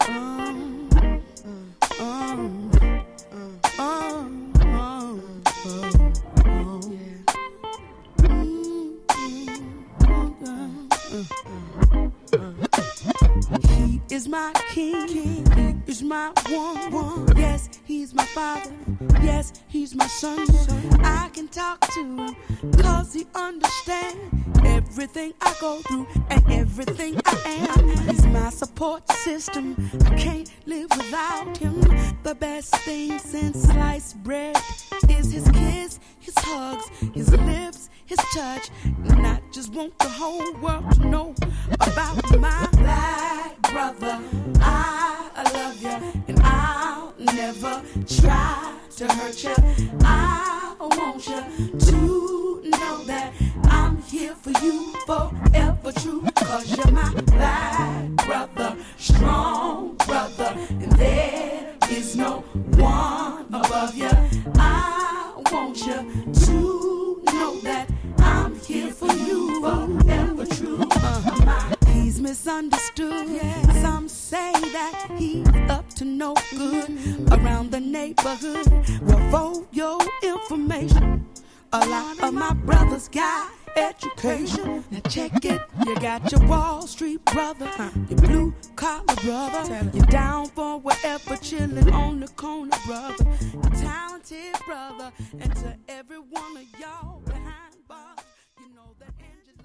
He is my king, he is my one. Yes, he's my father, yes, he's my son. I can talk to him, cause he understands everything I go through and everything I am. He's my support system, I can't live without him. The best thing since sliced bread is his kiss, his hugs, his lips, his touch. And I just want the whole world to know about my black brother. I love you and I'll never try to hurt you. I want you to know that I'm here for you forever true. Cause you're my black brother, strong brother, and there is no one above you. I want you to know that I'm here for you forever true. He's misunderstood. Some say that he's up to no good around the neighborhood. Well, for your information, a lot of my brothers got education. Now check it. You got your Wall Street brother, your blue collar brother, you're down for whatever, chilling on the corner brother, your talented brother, and to every one of y'all behind bars, you know that Angela.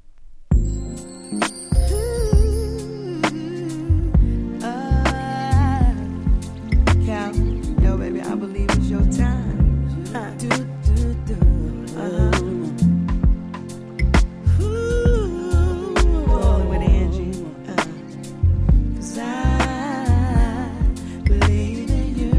Cal, yo baby, I believe it's your time. Rolling with Angie, 'cause I believe in you.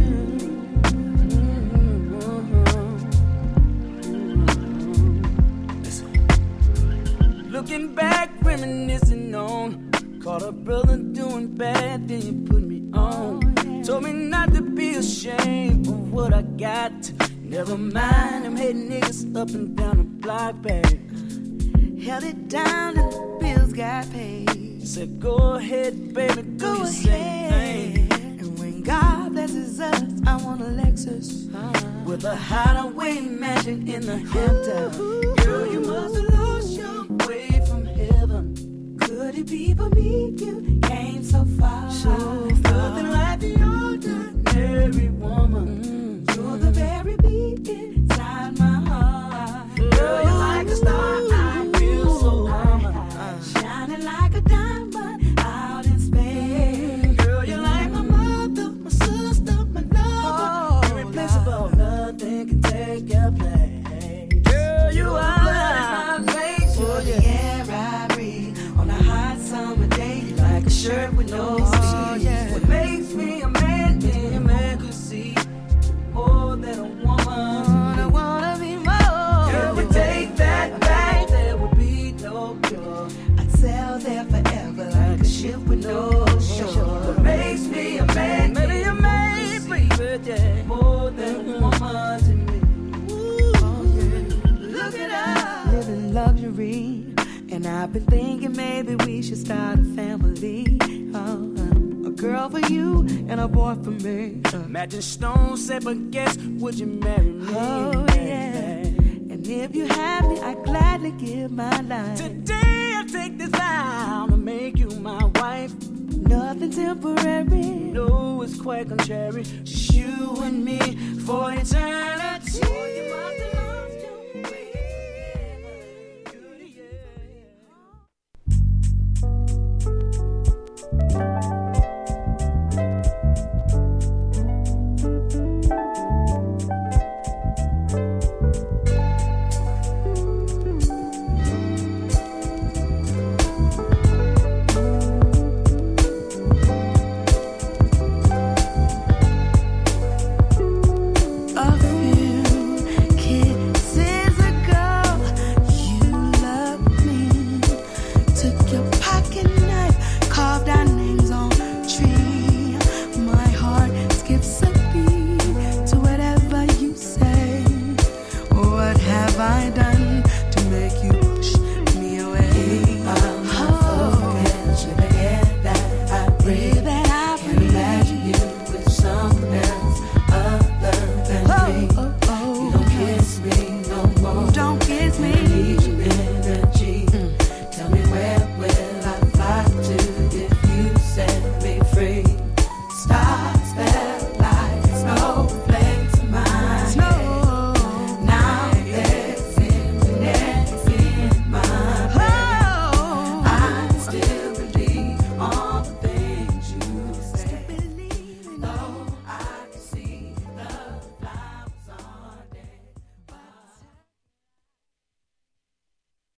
Listen. Looking back, reminiscing on, caught a brother doing bad, then you put me on. Told me not to be ashamed of what I got. Never mind, them hating niggas up and down the block, babe. Held it down and the bills got paid. Said go ahead, baby, do your thing. And when God blesses us, I want a Lexus with a hideaway mansion in the Hamptons. Girl, you must have lost your way from heaven. Could it be for me? You came so far. Nothing like the ordinary woman. You're the very beat inside my heart. Girl, you're like a star. I feel so warm. Shining like a diamond out in space. Girl, you're like my mother, my sister, my lover. Irreplaceable, nothing can take your place. Girl, you are my face. For the air I breathe on a hot summer day, like a shirt with no sleeves. What makes me a man, any man could see more than a woman. I wanna be more. Girl, we take that back, there will be no cure. I'd sail there forever like a ship with no shore. What makes me a man, maybe a man, baby, yeah. More than a woman to me. Look at us, living luxury. And I've been thinking maybe we should start a family. A girl for you and a boy for me. Matching stones said, but guess, would you marry me? Oh, yeah. And if you have me, I'd gladly give my life. Today I take this vow to make you my wife. Nothing temporary. No, it's quite contrary. Just you and me for eternity. Oh, you must